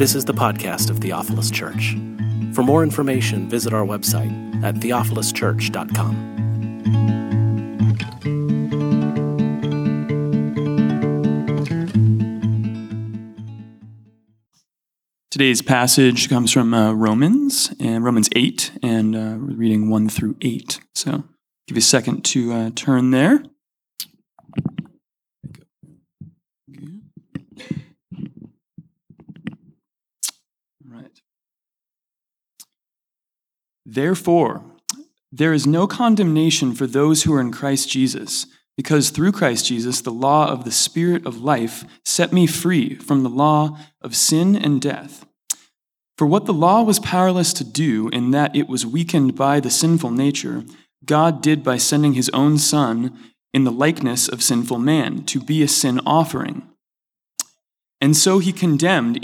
This is the podcast of Theophilus Church. For more information, visit our website at theophiluschurch.com. Today's passage comes from Romans 8, and we're reading 1 through 8. So give you a second to turn there. Right. Therefore, there is no condemnation for those who are in Christ Jesus, because through Christ Jesus, the law of the Spirit of life set me free from the law of sin and death. For what the law was powerless to do, in that it was weakened by the sinful nature, God did by sending his own Son in the likeness of sinful man to be a sin offering. And so he condemned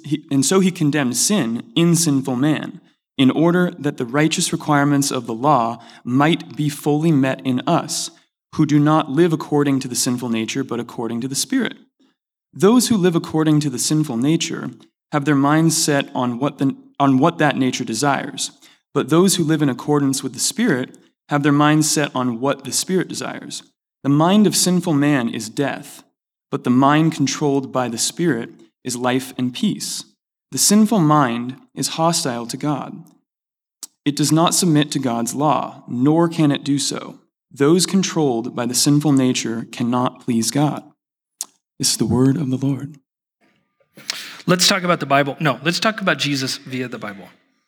sin in sinful man, in order that the righteous requirements of the law might be fully met in us, who do not live according to the sinful nature, but according to the Spirit. Those who live according to the sinful nature have their minds set on what that nature desires, but those who live in accordance with the Spirit have their minds set on what the Spirit desires. The mind of sinful man is death, but the mind controlled by the Spirit is life and peace. The sinful mind is hostile to God. It does not submit to God's law, nor can it do so. Those controlled by the sinful nature cannot please God. This is the word of the Lord. Let's talk about the Bible. No, let's talk about Jesus via the Bible.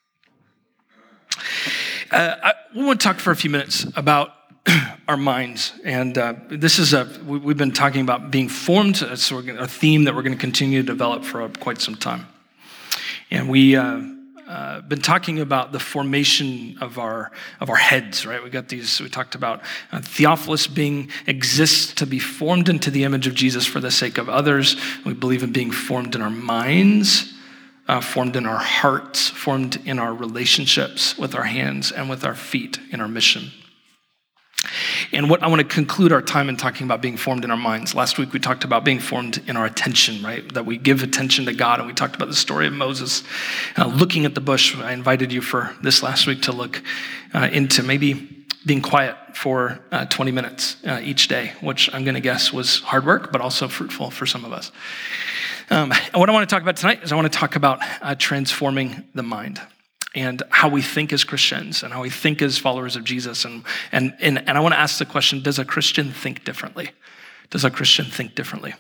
We want to talk for a few minutes about our minds. And we've been talking about being formed. So a theme that we're going to continue to develop for quite some time. And we been talking about the formation of our heads, right? We talked about Theophilus exists to be formed into the image of Jesus for the sake of others. We believe in being formed in our minds, formed in our hearts, formed in our relationships with our hands and with our feet in our mission. And what I want to conclude our time in talking about being formed in our minds. Last week we talked about being formed in our attention, right? That we give attention to God, and we talked about the story of Moses looking at the bush. I invited you for this last week to look into maybe being quiet for 20 minutes each day, which I'm going to guess was hard work, but also fruitful for some of us. And what I want to talk about tonight is I want to talk about transforming the mind, and how we think as Christians and how we think as followers of Jesus. And I want to ask the question, does a Christian think differently? Does a Christian think differently?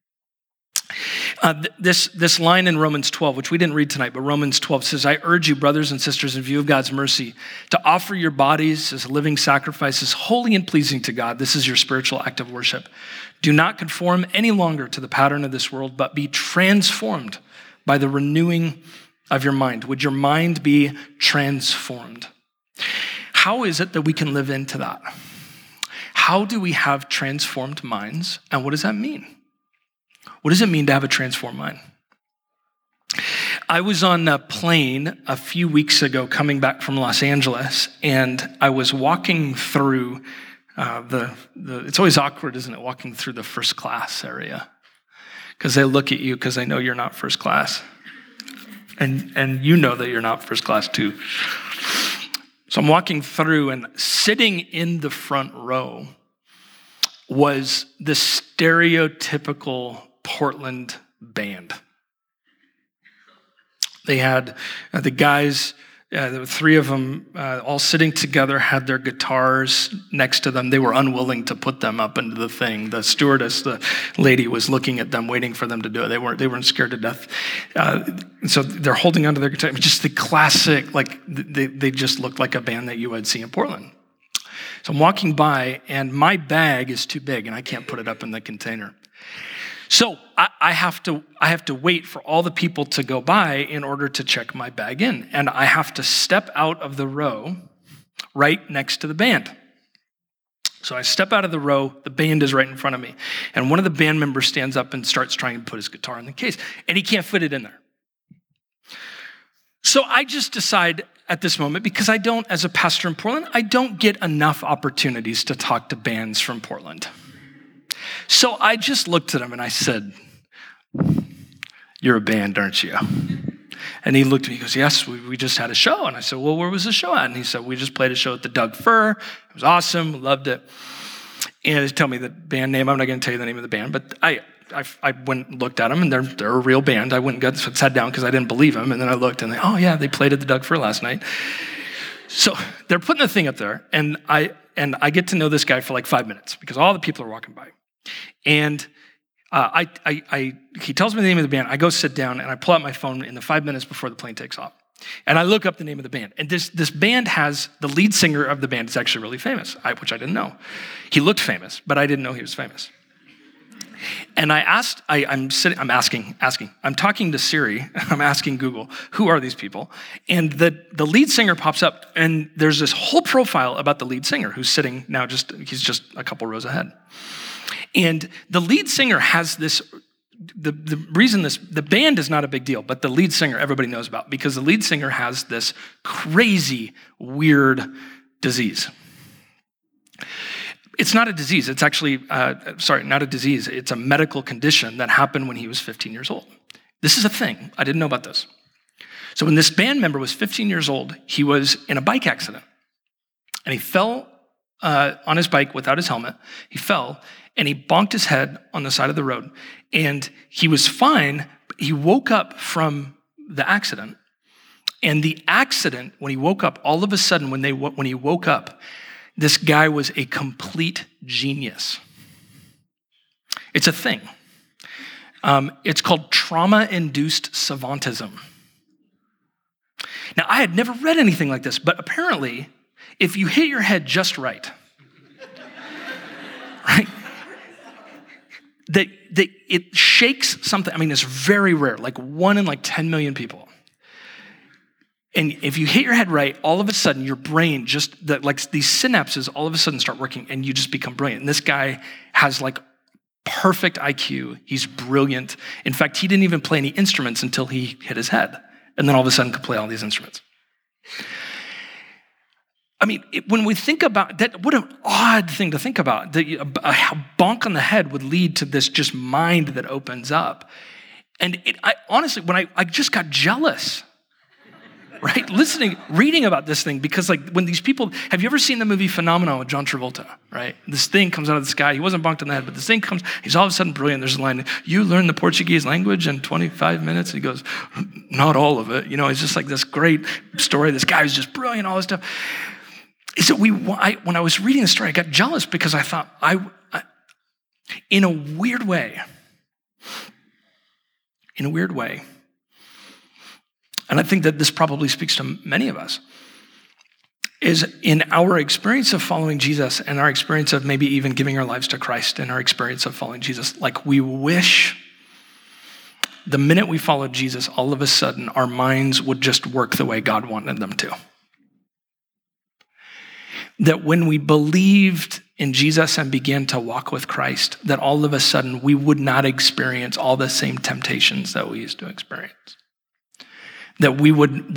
This line in Romans 12, which we didn't read tonight, but Romans 12 says, I urge you, brothers and sisters, in view of God's mercy, to offer your bodies as living sacrifices, holy and pleasing to God. This is your spiritual act of worship. Do not conform any longer to the pattern of this world, but be transformed by the renewing of your mind. Would your mind be transformed? How is it that we can live into that? How do we have transformed minds, and what does that mean? What does it mean to have a transformed mind? I was on a plane a few weeks ago coming back from Los Angeles, and I was walking through it's always awkward, isn't it, walking through the first class area? Because they look at you because they know you're not first class. And you know that you're not first class too. So I'm walking through, and sitting in the front row was the stereotypical Portland band. They had the guys, there were three of them, all sitting together, had their guitars next to them. They were unwilling to put them up into the thing. The stewardess, the lady, was looking at them, waiting for them to do it. They weren't scared to death. So they're holding onto their guitar. Just the classic, like they just looked like a band that you would see in Portland. So I'm walking by, and my bag is too big, and I can't put it up in the container. So I have to wait for all the people to go by in order to check my bag in. And I have to step out of the row right next to the band. So I step out of the row, the band is right in front of me. And one of the band members stands up and starts trying to put his guitar in the case. And he can't fit it in there. So I just decide at this moment, because I don't, as a pastor in Portland, I don't get enough opportunities to talk to bands from Portland. So I just looked at him and I said, "You're a band, aren't you?" And he looked at me, he goes, yes, we just had a show. And I said, well, where was the show at? And he said, we just played a show at the Doug Fir. It was awesome, loved it. And he told me the band name. I'm not going to tell you the name of the band, but I went and looked at them, and they're a real band. I went and sat down because I didn't believe them. And then I looked, and they played at the Doug Fir last night. So they're putting the thing up there, and I get to know this guy for like 5 minutes because all the people are walking by. And he tells me the name of the band. I go sit down, and I pull out my phone in the 5 minutes before the plane takes off. And I look up the name of the band. And this band has, the lead singer of the band is actually really famous, which I didn't know. He looked famous, but I didn't know he was famous. And I asked, I'm talking to Siri, I'm asking Google, who are these people? And the lead singer pops up, and there's this whole profile about the lead singer who's sitting now he's just a couple rows ahead. And the lead singer has this, the reason the band is not a big deal, but the lead singer everybody knows about, because the lead singer has this crazy, weird disease. It's not a disease. It's actually, not a disease. It's a medical condition that happened when he was 15 years old. This is a thing. I didn't know about this. So when this band member was 15 years old, he was in a bike accident. And he fell on his bike without his helmet. He fell, and he bonked his head on the side of the road. And he was fine. He woke up from the accident. And the accident, when he woke up, all of a sudden, when he woke up, this guy was a complete genius. It's a thing. It's called trauma-induced savantism. Now, I had never read anything like this, but apparently, if you hit your head just right, right, that it shakes something. I mean, it's very rare, like 1 in 10 million people. And if you hit your head right, all of a sudden your brain these synapses all of a sudden start working, and you just become brilliant. And this guy has perfect IQ. He's brilliant. In fact, he didn't even play any instruments until he hit his head. And then all of a sudden could play all these instruments. I mean, when we think about that, what an odd thing to think about. That a bonk on the head would lead to this just mind that opens up. And honestly, when I just got jealous, right? Reading about this thing, because when these people, have you ever seen the movie Phenomenon with John Travolta, right? This thing comes out of the sky. He wasn't bonked on the head, but this thing comes, he's all of a sudden brilliant. There's a line, you learn the Portuguese language in 25 minutes. And he goes, not all of it. It's just this great story. This guy was just brilliant, all this stuff. When I was reading the story, I got jealous because I thought, in a weird way, and I think that this probably speaks to many of us, is in our experience of following Jesus and our experience of maybe even giving our lives to Christ and our experience of following Jesus, we wish the minute we followed Jesus, all of a sudden our minds would just work the way God wanted them to. That when we believed in Jesus and began to walk with Christ, that all of a sudden we would not experience all the same temptations that we used to experience. That we would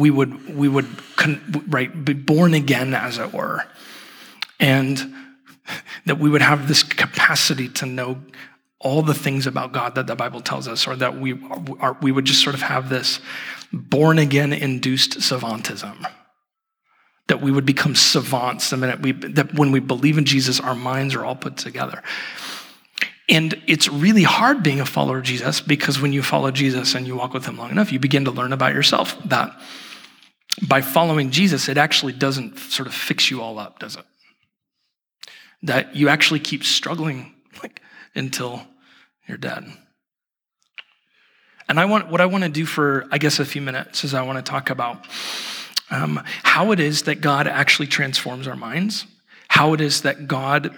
be born again, as it were, and that we would have this capacity to know all the things about God that the Bible tells us, or that we would just sort of have this born again induced savantism. That we would become savants the minute that when we believe in Jesus, our minds are all put together. And it's really hard being a follower of Jesus, because when you follow Jesus and you walk with him long enough, you begin to learn about yourself that by following Jesus, it actually doesn't sort of fix you all up, does it? That you actually keep struggling until you're dead. And what I want to do for, I guess, a few minutes is I want to talk about how it is that God actually transforms our minds, how it is that God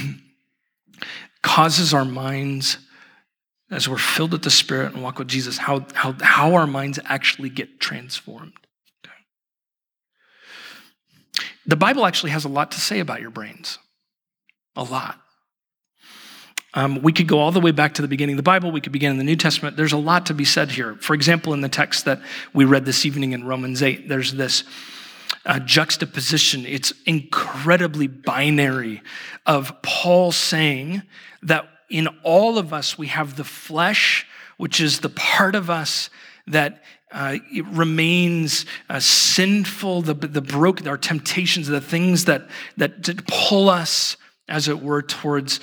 causes our minds, as we're filled with the Spirit and walk with Jesus, how our minds actually get transformed. Okay. The Bible actually has a lot to say about your brains. A lot. We could go all the way back to the beginning of the Bible. We could begin in the New Testament. There's a lot to be said here. For example, in the text that we read this evening in Romans 8, there's this juxtaposition. It's incredibly binary of Paul saying that in all of us, we have the flesh, which is the part of us that it remains sinful, the broken, our temptations, the things that pull us, as it were, towards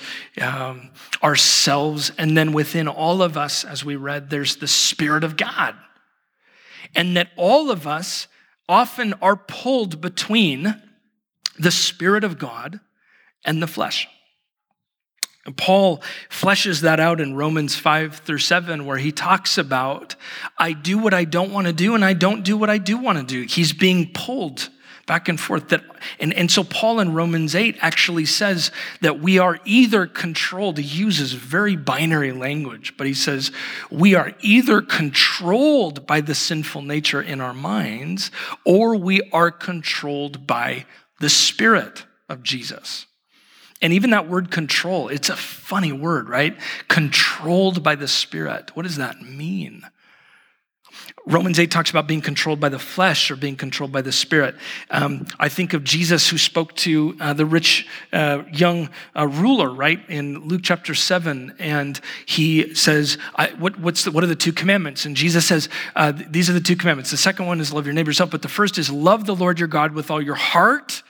ourselves. And then within all of us, as we read, there's the Spirit of God. And that all of us often are pulled between the Spirit of God and the flesh. And Paul fleshes that out in Romans 5-7, where he talks about, I do what I don't want to do, and I don't do what I do want to do. He's being pulled back and forth. And so Paul in Romans 8 actually says that we are either controlled. He uses very binary language, but he says we are either controlled by the sinful nature in our minds, or we are controlled by the Spirit of Jesus. And even that word control, it's a funny word, right? Controlled by the Spirit. What does that mean? Romans 8 talks about being controlled by the flesh or being controlled by the Spirit. I think of Jesus who spoke to the rich young ruler, right, in Luke chapter 7, and he says, what are the two commandments? And Jesus says, these are the two commandments. The second one is love your neighbor yourself, but the first is love the Lord your God with all your heart,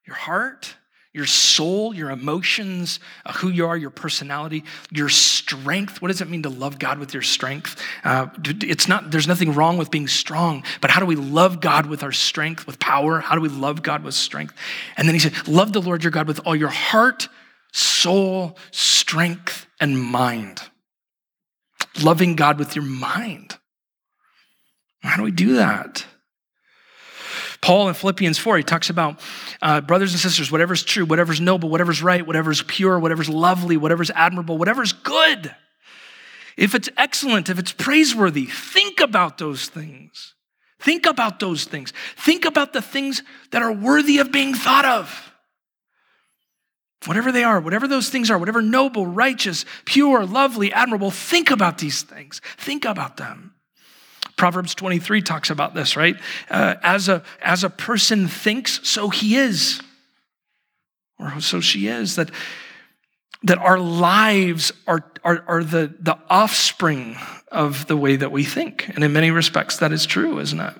your soul, your emotions, who you are, your personality, your strength. What does it mean to love God with your strength? There's nothing wrong with being strong, but how do we love God with our strength, with power? How do we love God with strength? And then he said, love the Lord your God with all your heart, soul, strength, and mind. Loving God with your mind. How do we do that? Paul in Philippians 4, he talks about brothers and sisters, whatever's true, whatever's noble, whatever's right, whatever's pure, whatever's lovely, whatever's admirable, whatever's good. If it's excellent, if it's praiseworthy, think about those things. Think about those things. Think about the things that are worthy of being thought of. Whatever they are, whatever those things are, whatever noble, righteous, pure, lovely, admirable, think about these things. Think about them. Proverbs 23 talks about this, right? As a person thinks, so he is, or so she is. That our lives are the offspring of the way that we think, and in many respects, that is true, isn't it?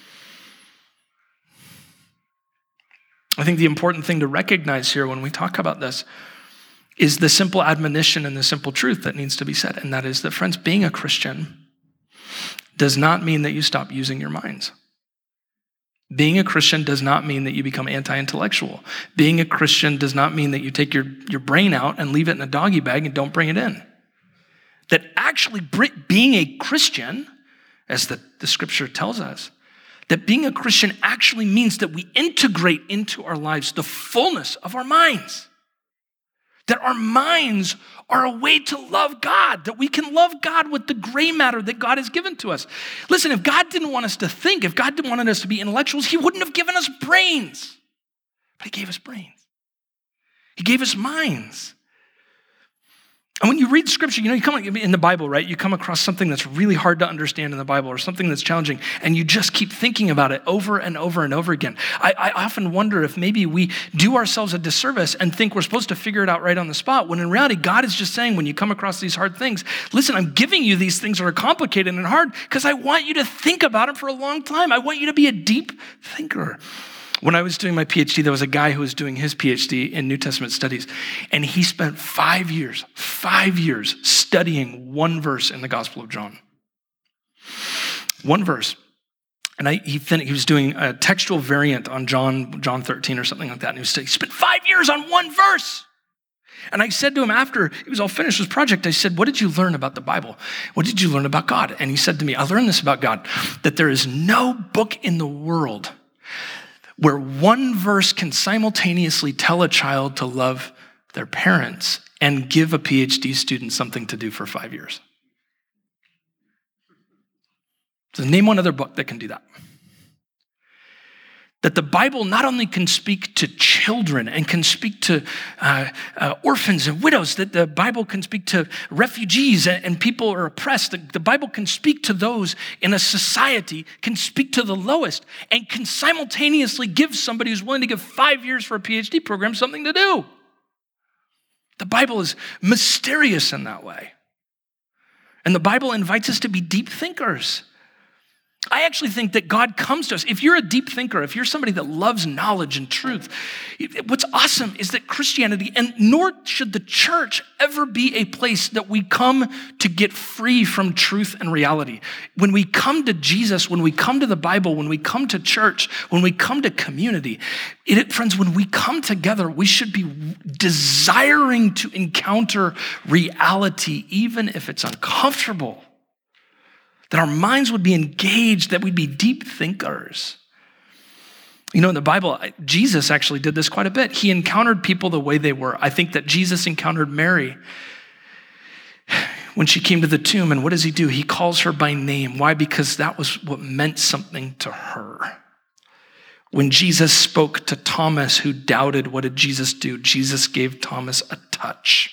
I think the important thing to recognize here when we talk about this is the simple admonition and the simple truth that needs to be said, and that is that, friends, being a Christian does not mean that you stop using your minds. Being a Christian does not mean that you become anti-intellectual. Being a Christian does not mean that you take your brain out and leave it in a doggy bag and don't bring it in. That actually being a Christian, as the scripture tells us, that being a Christian actually means that we integrate into our lives the fullness of our minds. That our minds are a way to love God, that we can love God with the gray matter that God has given to us. Listen, if God didn't want us to think, if God didn't want us to be intellectuals, he wouldn't have given us brains. But he gave us brains. He gave us minds. And when you read scripture, you come in the Bible, right? You come across something that's really hard to understand in the Bible or something that's challenging, and you just keep thinking about it over and over and over again. I often wonder if maybe we do ourselves a disservice and think we're supposed to figure it out right on the spot, when in reality, God is just saying, when you come across these hard things, listen, I'm giving you these things that are complicated and hard because I want you to think about them for a long time. I want you to be a deep thinker. When I was doing my PhD, there was a guy who was doing his PhD in New Testament studies, and he spent 5 years studying one verse in the Gospel of John. One verse. And he was doing a textual variant on John 13 or something like that, and he spent 5 years on one verse. And I said to him after he was all finished his project, I said, what did you learn about the Bible? What did you learn about God? And he said to me, I learned this about God, that there is no book in the world where one verse can simultaneously tell a child to love their parents and give a PhD student something to do for 5 years. So name one other book that can do that. That the Bible not only can speak to children and can speak to orphans and widows, that the Bible can speak to refugees and people who are oppressed. The Bible can speak to those in a society, can speak to the lowest, and can simultaneously give somebody who's willing to give 5 years for a PhD program something to do. The Bible is mysterious in that way. And the Bible invites us to be deep thinkers. I actually think that God comes to us. If you're a deep thinker, if you're somebody that loves knowledge and truth, what's awesome is that Christianity, and nor should the church ever be a place that we come to get free from truth and reality. When we come to Jesus, when we come to the Bible, when we come to church, when we come to community, friends, when we come together, we should be desiring to encounter reality, even if it's uncomfortable. That our minds would be engaged, that we'd be deep thinkers. You know, in the Bible, Jesus actually did this quite a bit. He encountered people the way they were. I think that Jesus encountered Mary when she came to the tomb, and what does he do? He calls her by name. Why? Because that was what meant something to her. When Jesus spoke to Thomas, who doubted, what did Jesus do? Jesus gave Thomas a touch.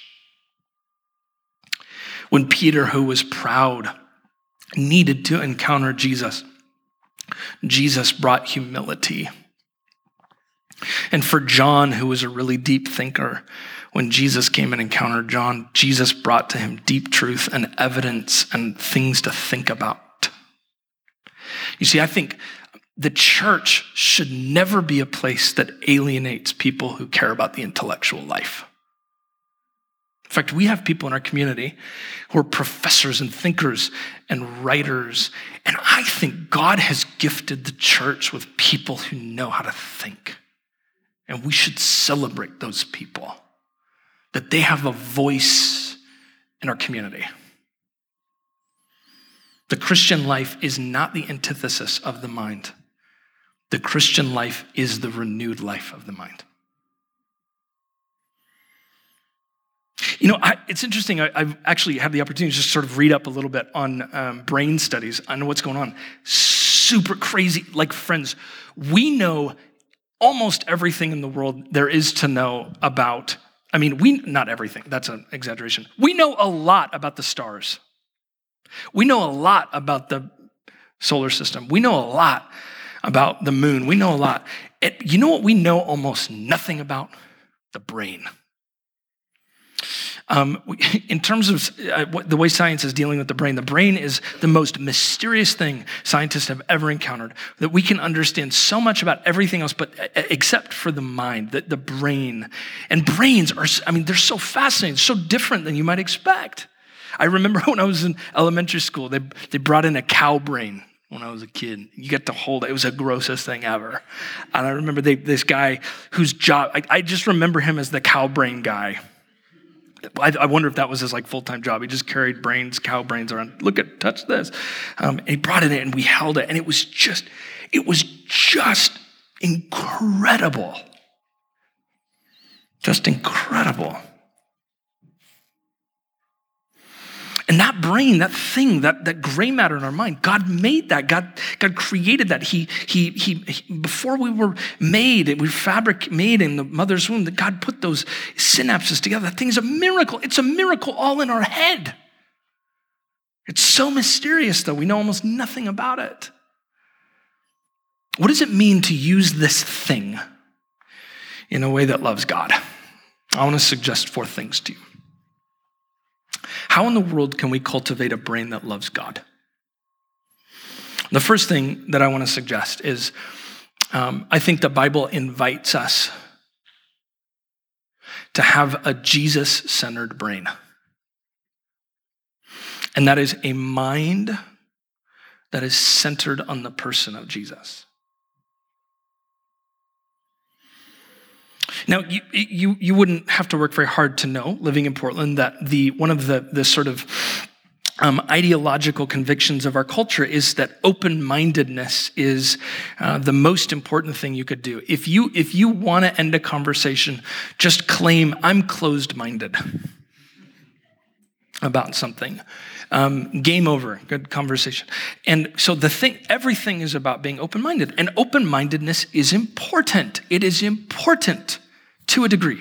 When Peter, who was proud, needed to encounter Jesus, Jesus brought humility. And for John, who was a really deep thinker, when Jesus came and encountered John, Jesus brought to him deep truth and evidence and things to think about. You see, I think the church should never be a place that alienates people who care about the intellectual life. In fact, we have people in our community who are professors and thinkers and writers, and I think God has gifted the church with people who know how to think. And we should celebrate those people, that they have a voice in our community. The Christian life is not the antithesis of the mind. The Christian life is the renewed life of the mind. You know, it's interesting. I've actually had the opportunity to just sort of read up a little bit on brain studies. I know what's going on. Super crazy. Like, friends, we know almost everything in the world there is to know about. I mean, not everything. That's an exaggeration. We know a lot about the stars. We know a lot about the solar system. We know a lot about the moon. We know a lot. You know what we know almost nothing about? The brain. In terms of the way science is dealing with the brain is the most mysterious thing scientists have ever encountered, that we can understand so much about everything else, but except for the mind, the brain. And brains are, they're so fascinating, so different than you might expect. I remember when I was in elementary school, they brought in a cow brain when I was a kid. You get to hold it. It was the grossest thing ever. And I remember this guy whose job, I just remember him as the cow brain guy. I wonder if that was his full-time job. He just carried cow brains around. Touch this. And he brought it in and we held it. And it was just incredible. Just incredible. And that brain, that thing, that gray matter in our mind, God made that. God created that. He before we were made, made in the mother's womb, that God put those synapses together. That thing is a miracle. It's a miracle all in our head. It's so mysterious, though. We know almost nothing about it. What does it mean to use this thing in a way that loves God? I want to suggest 4 things to you. How in the world can we cultivate a brain that loves God? The first thing that I want to suggest is I think the Bible invites us to have a Jesus-centered brain. And that is a mind that is centered on the person of Jesus. Now, you wouldn't have to work very hard to know, living in Portland, that one of the sort of ideological convictions of our culture is that open-mindedness is the most important thing you could do. If you want to end a conversation, just claim, I'm closed-minded about something. Game over, good conversation. And so everything is about being open-minded, and open-mindedness is important. It is important to a degree.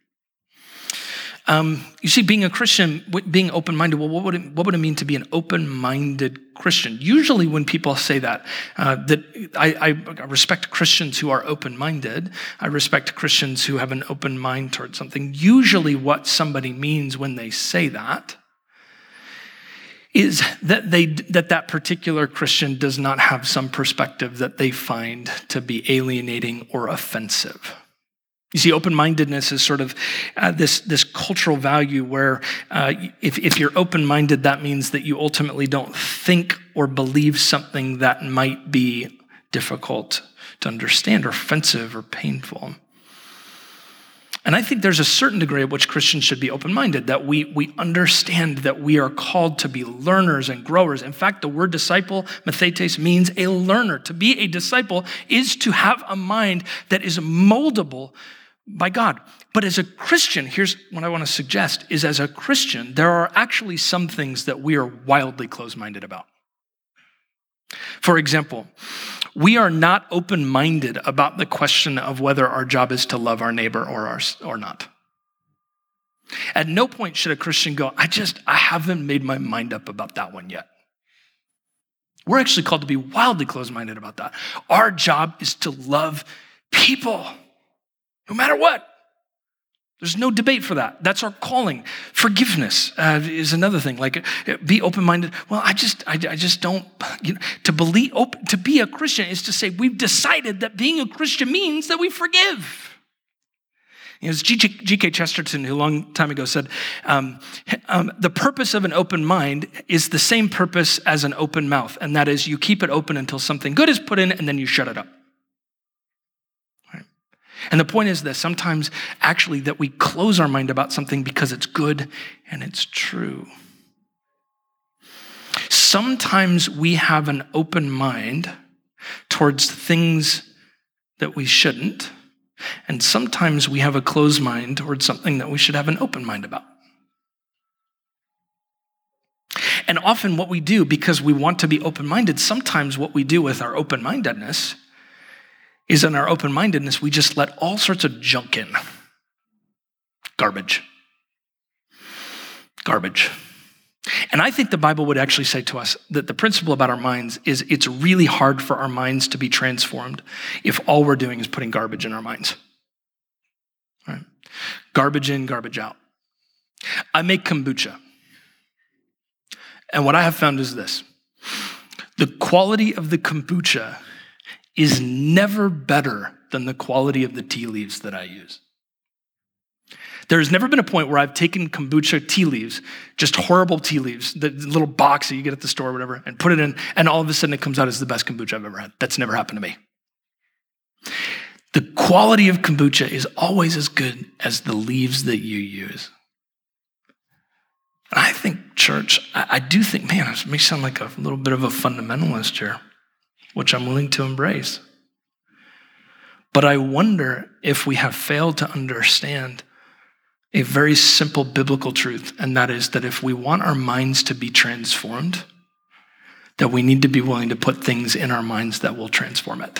You see, being a Christian, being open-minded, well, what would it mean to be an open-minded Christian? Usually when people say that I respect Christians who are open-minded, I respect Christians who have an open mind towards something. Usually what somebody means when they say that is that that particular Christian does not have some perspective that they find to be alienating or offensive. You see, open-mindedness is sort of this cultural value where if you're open-minded, that means that you ultimately don't think or believe something that might be difficult to understand or offensive or painful. And I think there's a certain degree at which Christians should be open-minded, that we understand that we are called to be learners and growers. In fact, the word disciple, mathetes, means a learner. To be a disciple is to have a mind that is moldable by God. But as a Christian, here's what I want to suggest, is as a Christian, there are actually some things that we are wildly closed-minded about. For example, we are not open-minded about the question of whether our job is to love our neighbor or not. At no point should a Christian go, I haven't made my mind up about that one yet. We're actually called to be wildly closed-minded about that. Our job is to love people, no matter what. There's no debate for that. That's our calling. Forgiveness is another thing. Like, be open-minded. Well, I just don't. To be a Christian is to say we've decided that being a Christian means that we forgive. As G.K. Chesterton, who a long time ago said, the purpose of an open mind is the same purpose as an open mouth, and that is you keep it open until something good is put in, and then you shut it up. And the point is that sometimes actually that we close our mind about something because it's good and it's true. Sometimes we have an open mind towards things that we shouldn't, and sometimes we have a closed mind towards something that we should have an open mind about. And often what we do, because we want to be open-minded, sometimes what we do with our open-mindedness is in our open-mindedness, we just let all sorts of junk in. Garbage. And I think the Bible would actually say to us that the principle about our minds is it's really hard for our minds to be transformed if all we're doing is putting garbage in our minds. Right? Garbage in, garbage out. I make kombucha. And what I have found is this. The quality of the kombucha is never better than the quality of the tea leaves that I use. There has never been a point where I've taken kombucha tea leaves, just horrible tea leaves, the little box that you get at the store or whatever, and put it in, and all of a sudden it comes out as the best kombucha I've ever had. That's never happened to me. The quality of kombucha is always as good as the leaves that you use. And I think, church, I do think, man, it may sound like a little bit of a fundamentalist here, which I'm willing to embrace. But I wonder if we have failed to understand a very simple biblical truth, and that is that if we want our minds to be transformed, that we need to be willing to put things in our minds that will transform it.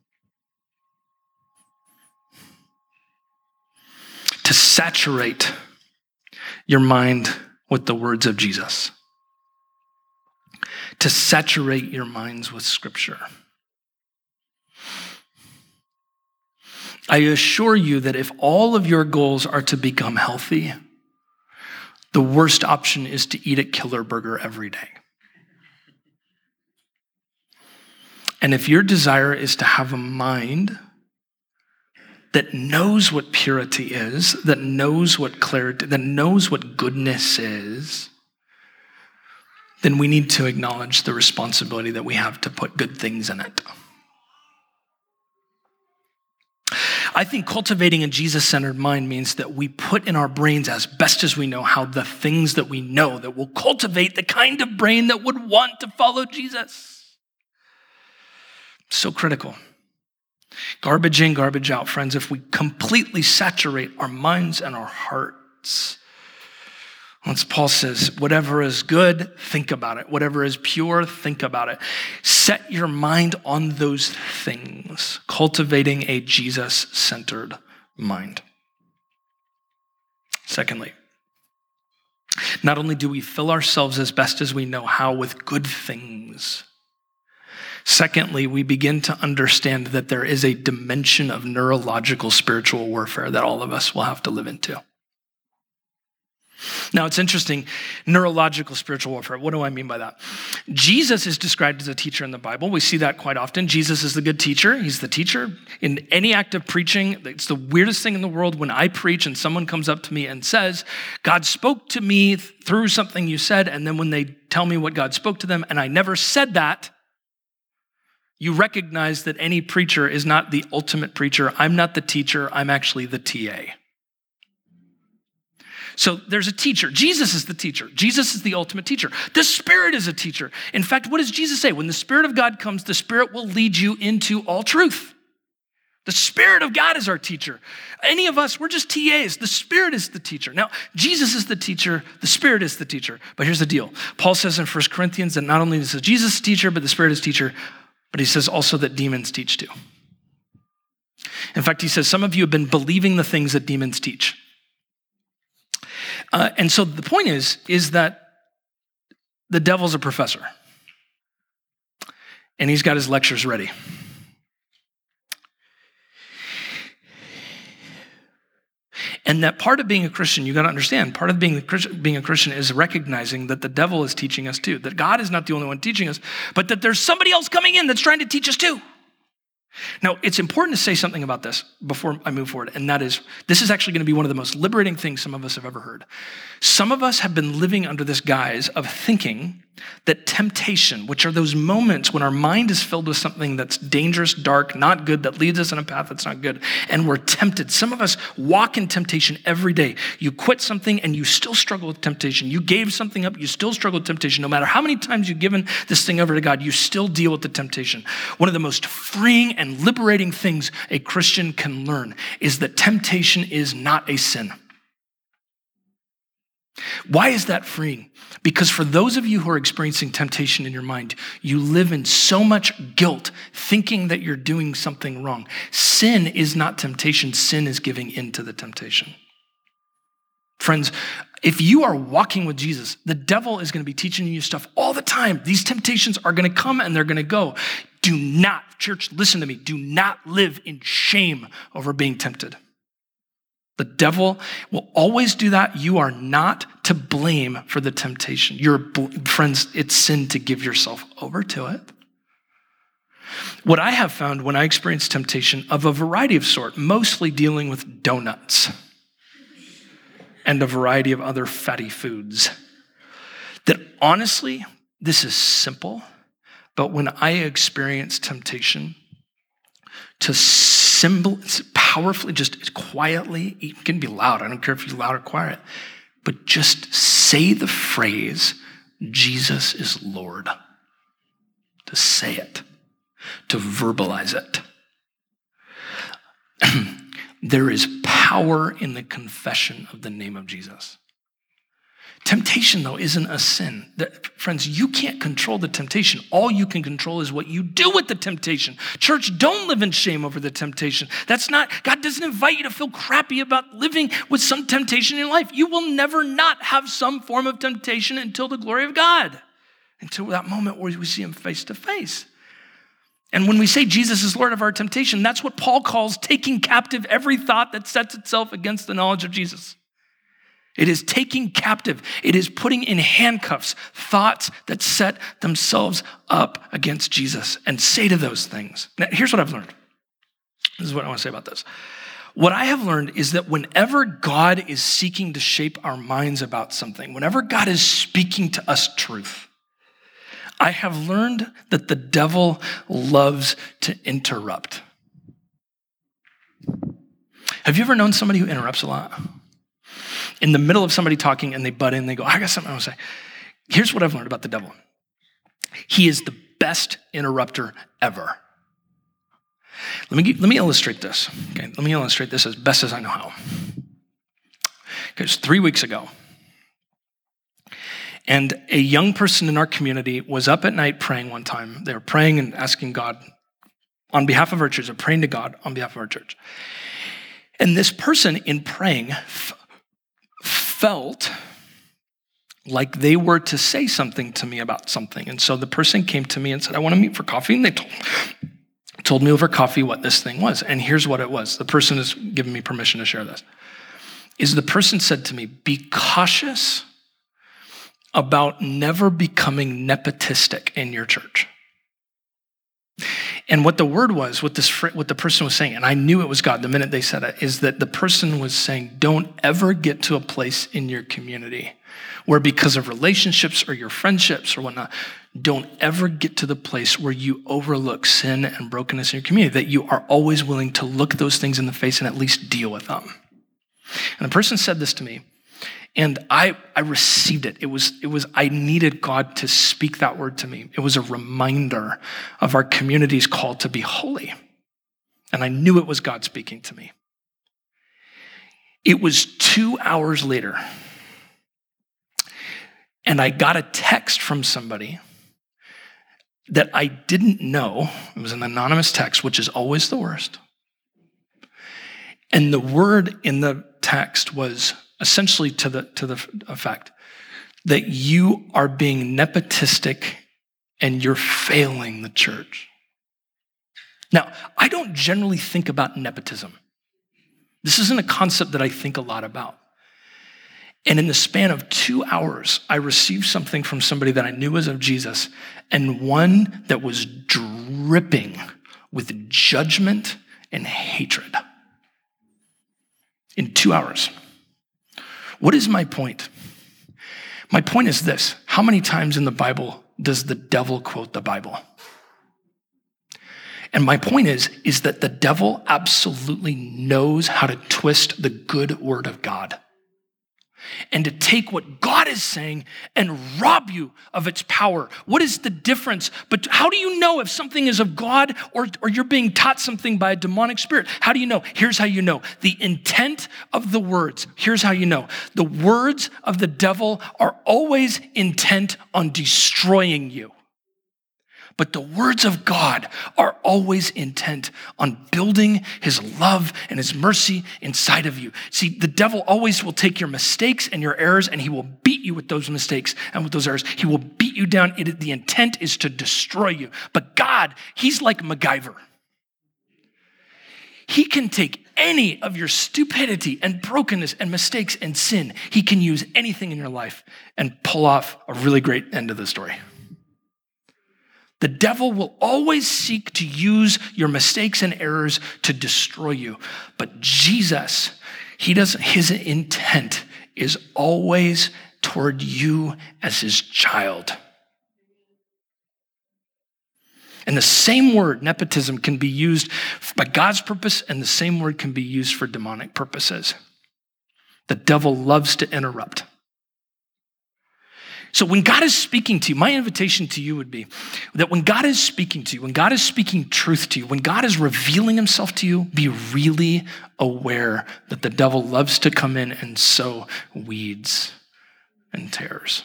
To saturate your mind with the words of Jesus. To saturate your minds with Scripture. I assure you that if all of your goals are to become healthy, the worst option is to eat a killer burger every day. And if your desire is to have a mind that knows what purity is, that knows what clarity, that knows what goodness is, then we need to acknowledge the responsibility that we have to put good things in it. I think cultivating a Jesus-centered mind means that we put in our brains as best as we know how the things that we know that will cultivate the kind of brain that would want to follow Jesus. So critical. Garbage in, garbage out, friends. If we completely saturate our minds and our hearts, once Paul says, whatever is good, think about it. Whatever is pure, think about it. Set your mind on those things, cultivating a Jesus-centered mind. Secondly, not only do we fill ourselves as best as we know how with good things, secondly, we begin to understand that there is a dimension of neurological spiritual warfare that all of us will have to live into. Now, it's interesting, neurological spiritual warfare. What do I mean by that? Jesus is described as a teacher in the Bible. We see that quite often. Jesus is the good teacher. He's the teacher. In any act of preaching, it's the weirdest thing in the world when I preach and someone comes up to me and says, God spoke to me through something you said, and then when they tell me what God spoke to them, and I never said that, you recognize that any preacher is not the ultimate preacher. I'm not the teacher. I'm actually the TA. So there's a teacher. Jesus is the teacher. Jesus is the ultimate teacher. The Spirit is a teacher. In fact, what does Jesus say? When the Spirit of God comes, the Spirit will lead you into all truth. The Spirit of God is our teacher. Any of us, we're just TAs. The Spirit is the teacher. Now, Jesus is the teacher. The Spirit is the teacher. But here's the deal. Paul says in 1 Corinthians that not only is Jesus teacher, but the Spirit is teacher, but he says also that demons teach too. In fact, he says some of you have been believing the things that demons teach. And so the point is that the devil's a professor. And he's got his lectures ready. And that part of being a Christian, you got to understand, part of being a Christian is recognizing that the devil is teaching us too. That God is not the only one teaching us, but that there's somebody else coming in that's trying to teach us too. Now, it's important to say something about this before I move forward, and that is, this is actually going to be one of the most liberating things some of us have ever heard. Some of us have been living under this guise of thinking that temptation, which are those moments when our mind is filled with something that's dangerous, dark, not good, that leads us in a path that's not good, and we're tempted. Some of us walk in temptation every day. You quit something and you still struggle with temptation. You gave something up, you still struggle with temptation. No matter how many times you've given this thing over to God, you still deal with the temptation. One of the most freeing and liberating things a Christian can learn is that temptation is not a sin. Why is that freeing? Because for those of you who are experiencing temptation in your mind, you live in so much guilt thinking that you're doing something wrong. Sin is not temptation. Sin is giving in to the temptation. Friends, if you are walking with Jesus, the devil is going to be teaching you stuff all the time. These temptations are going to come and they're going to go. Do not, church, listen to me, do not live in shame over being tempted. The devil will always do that. You are not to blame for the temptation. Friends, it's sin to give yourself over to it. What I have found when I experience temptation of a variety of sort, mostly dealing with donuts and a variety of other fatty foods, that honestly, this is simple, but when I experience temptation to powerfully, just quietly, it can be loud. I don't care if you're loud or quiet, but just say the phrase, Jesus is Lord. To say it, to verbalize it. There is power in the confession of the name of Jesus. Temptation, though, isn't a sin. Friends, you can't control the temptation. All you can control is what you do with the temptation. Church, don't live in shame over the temptation. God doesn't invite you to feel crappy about living with some temptation in your life. You will never not have some form of temptation until the glory of God, until that moment where we see him face to face. And when we say Jesus is Lord of our temptation, that's what Paul calls taking captive every thought that sets itself against the knowledge of Jesus. It is taking captive. It is putting in handcuffs thoughts that set themselves up against Jesus, and say to those things. Now, here's what I've learned. This is what I want to say about this. What I have learned is that whenever God is seeking to shape our minds about something, whenever God is speaking to us truth, I have learned that the devil loves to interrupt. Have you ever known somebody who interrupts a lot? In the middle of somebody talking and they butt in, they go, I got something I want to say. Here's what I've learned about the devil. He is the best interrupter ever. Let me illustrate this. Okay, let me illustrate this as best as I know how. Okay, it was 3 weeks ago. And a young person in our community was up at night praying one time. They were praying and asking God on behalf of our church, or praying to God on behalf of our church. And this person in praying felt like they were to say something to me about something. And so the person came to me and said, I want to meet for coffee. And they told me over coffee what this thing was. And here's what it was. The person has given me permission to share this. is the person said to me, be cautious about never becoming nepotistic in your church. And what the word was, what the person was saying, and I knew it was God the minute they said it, is that the person was saying, don't ever get to a place in your community where because of relationships or your friendships or whatnot, don't ever get to the place where you overlook sin and brokenness in your community, that you are always willing to look those things in the face and at least deal with them. And the person said this to me, and I received it. It was I needed God to speak that word to me. It was a reminder of our community's call to be holy. And I knew it was God speaking to me. It was 2 hours later, and I got a text from somebody that I didn't know. It was an anonymous text, which is always the worst. And the word in the text was essentially to the effect that you are being nepotistic and you're failing the church. Now, I don't generally think about nepotism. This isn't a concept that I think a lot about. And in the span of 2 hours, I received something from somebody that I knew was of Jesus, and one that was dripping with judgment and hatred. In 2 hours. What is my point? My point is this. How many times in the Bible does the devil quote the Bible? And my point is that the devil absolutely knows how to twist the good word of God and to take what God is saying and rob you of its power. What is the difference? But how do you know if something is of God or you're being taught something by a demonic spirit? How do you know? Here's how you know. The intent of the words. Here's how you know. The words of the devil are always intent on destroying you. But the words of God are always intent on building his love and his mercy inside of you. See, the devil always will take your mistakes and your errors, and he will beat you with those mistakes and with those errors. He will beat you down. The intent is to destroy you. But God, he's like MacGyver. He can take any of your stupidity and brokenness and mistakes and sin. He can use anything in your life and pull off a really great end of the story. The devil will always seek to use your mistakes and errors to destroy you. But Jesus, his intent is always toward you as his child. And the same word, nepotism, can be used by God's purpose, and the same word can be used for demonic purposes. The devil loves to interrupt. So when God is speaking to you, my invitation to you would be that when God is speaking to you, when God is speaking truth to you, when God is revealing himself to you, be really aware that the devil loves to come in and sow weeds and tares.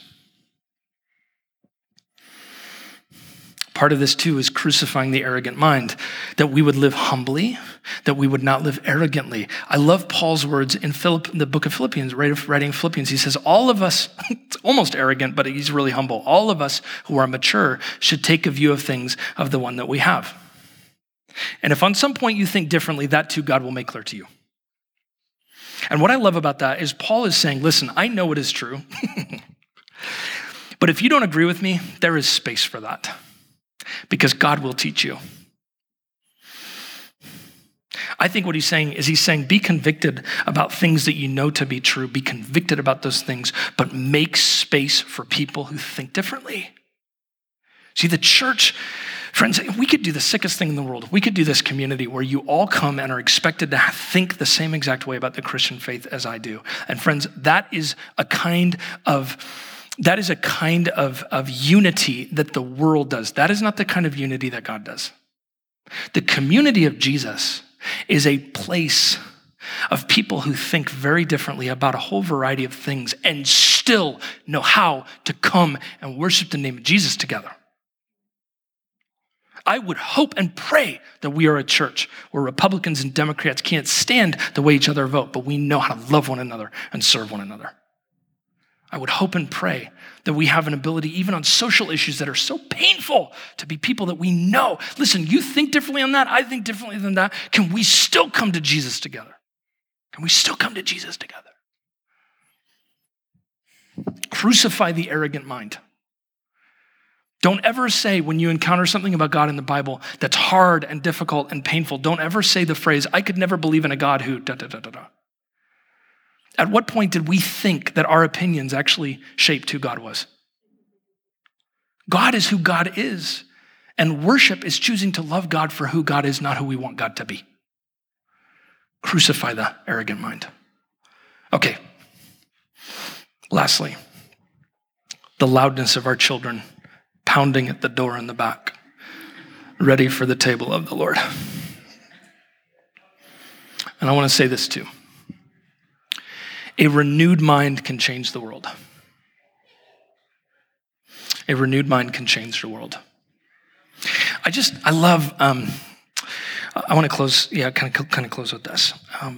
Part of this too is crucifying the arrogant mind, that we would live humbly, that we would not live arrogantly. I love Paul's words in the book of Philippians, writing Philippians. He says, all of us, it's almost arrogant, but he's really humble. All of us who are mature should take a view of things of the one that we have. And if on some point you think differently, that too God will make clear to you. And what I love about that is Paul is saying, listen, I know it is true, but if you don't agree with me, there is space for that. Because God will teach you. I think what he's saying is be convicted about things that you know to be true. Be convicted about those things, but make space for people who think differently. See, the church, friends, we could do the sickest thing in the world. We could do this community where you all come and are expected to think the same exact way about the Christian faith as I do. And friends, that is a kind of unity that the world does. That is not the kind of unity that God does. The community of Jesus is a place of people who think very differently about a whole variety of things and still know how to come and worship the name of Jesus together. I would hope and pray that we are a church where Republicans and Democrats can't stand the way each other vote, but we know how to love one another and serve one another. I would hope and pray that we have an ability, even on social issues that are so painful, to be people that we know. Listen, you think differently on that, I think differently than that. Can we still come to Jesus together? Can we still come to Jesus together? Crucify the arrogant mind. Don't ever say when you encounter something about God in the Bible that's hard and difficult and painful, don't ever say the phrase, I could never believe in a God who da-da-da-da-da. At what point did we think that our opinions actually shaped who God was? God is who God is. And worship is choosing to love God for who God is, not who we want God to be. Crucify the arrogant mind. Okay. Lastly, the loudness of our children pounding at the door in the back, ready for the table of the Lord. And I want to say this too. A renewed mind can change the world. A renewed mind can change the world. I love, I want to close, kind of close with this.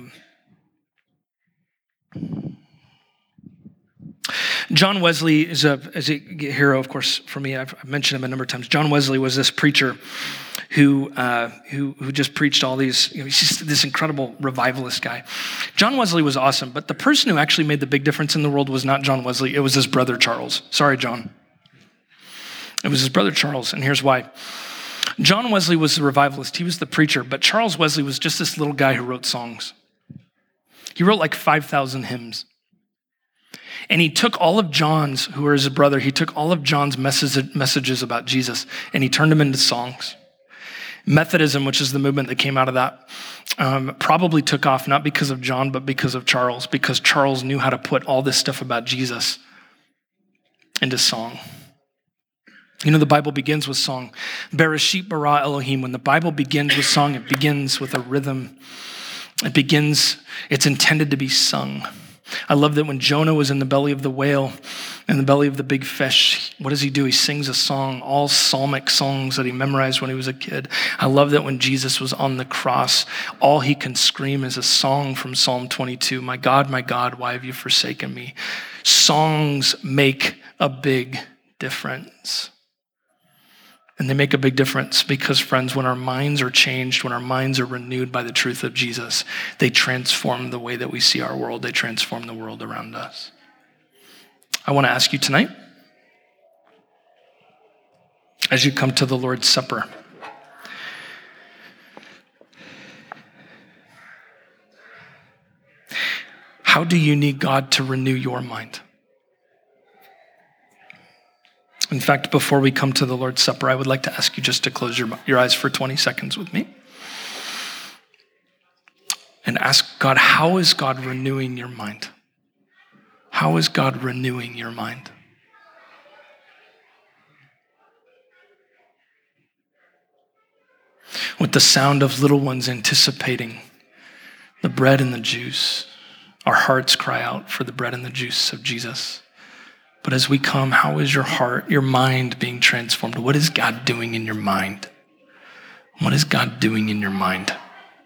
John Wesley is a hero, of course, for me. I've mentioned him a number of times. John Wesley was this preacher who just preached all these, he's just this incredible revivalist guy. John Wesley was awesome, but the person who actually made the big difference in the world was not John Wesley, it was his brother Charles. Sorry, John. It was his brother Charles, and here's why. John Wesley was the revivalist, he was the preacher, but Charles Wesley was just this little guy who wrote songs. He wrote like 5,000 hymns. And he took all of John's, who was his brother, he took all of John's messages about Jesus and he turned them into songs. Methodism, which is the movement that came out of that, probably took off not because of John, but because of Charles, because Charles knew how to put all this stuff about Jesus into song. You know, the Bible begins with song. Bereshit bara Elohim. When the Bible begins with song, it begins with a rhythm. It's intended to be sung. I love that when Jonah was in the belly of the whale, in the belly of the big fish, what does he do? He sings a song, all psalmic songs that he memorized when he was a kid. I love that when Jesus was on the cross, all he can scream is a song from Psalm 22. My God, why have you forsaken me? Songs make a big difference. And they make a big difference because, friends, when our minds are changed, when our minds are renewed by the truth of Jesus, they transform the way that we see our world. They transform the world around us. I want to ask you tonight, as you come to the Lord's Supper, how do you need God to renew your mind? In fact, before we come to the Lord's Supper, I would like to ask you just to close your eyes for 20 seconds with me. And ask God, how is God renewing your mind? How is God renewing your mind? With the sound of little ones anticipating the bread and the juice, our hearts cry out for the bread and the juice of Jesus. But as we come, how is your heart, your mind being transformed? What is God doing in your mind? What is God doing in your mind?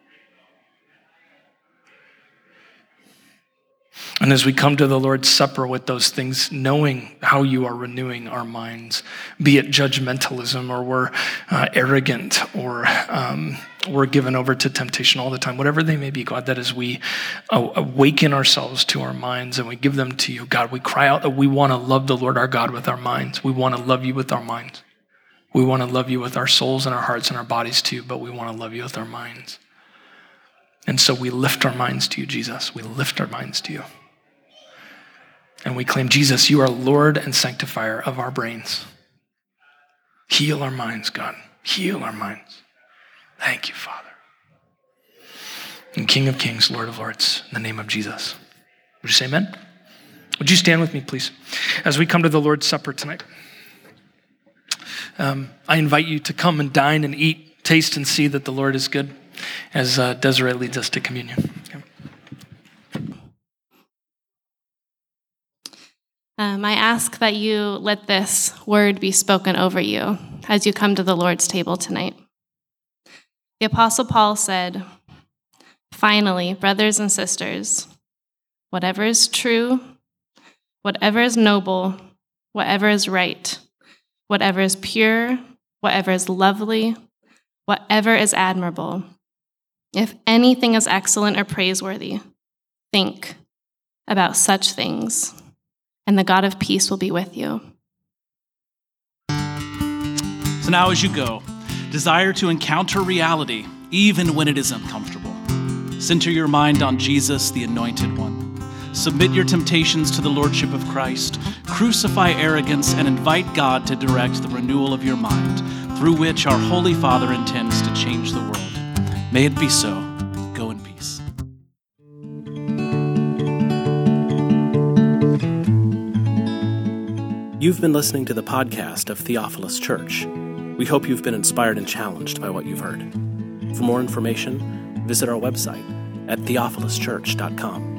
And as we come to the Lord's Supper with those things, knowing how you are renewing our minds, be it judgmentalism or we're arrogant or we're given over to temptation all the time, whatever they may be, God, that as we awaken ourselves to our minds and we give them to you, God, we cry out that we want to love the Lord our God with our minds. We want to love you with our minds. We want to love you with our souls and our hearts and our bodies too, but we want to love you with our minds. And so we lift our minds to you, Jesus. We lift our minds to you. And we claim, Jesus, you are Lord and sanctifier of our brains. Heal our minds, God. Heal our minds. Thank you, Father. And King of Kings, Lord of Lords, in the name of Jesus. Would you say amen? Would you stand with me, please? As we come to the Lord's Supper tonight, I invite you to come and dine and eat, taste and see that the Lord is good, as Desiree leads us to communion. Okay. I ask that you let this word be spoken over you as you come to the Lord's table tonight. The Apostle Paul said, "Finally, brothers and sisters, whatever is true, whatever is noble, whatever is right, whatever is pure, whatever is lovely, whatever is admirable, if anything is excellent or praiseworthy, think about such things. and the God of peace will be with you. So now as you go, desire to encounter reality, even when it is uncomfortable. Center your mind on Jesus, the Anointed One. Submit your temptations to the Lordship of Christ. Crucify arrogance and invite God to direct the renewal of your mind, through which our Holy Father intends to change the world. May it be so. Go in peace. You've been listening to the podcast of Theophilus Church. We hope you've been inspired and challenged by what you've heard. For more information, visit our website at theophiluschurch.com.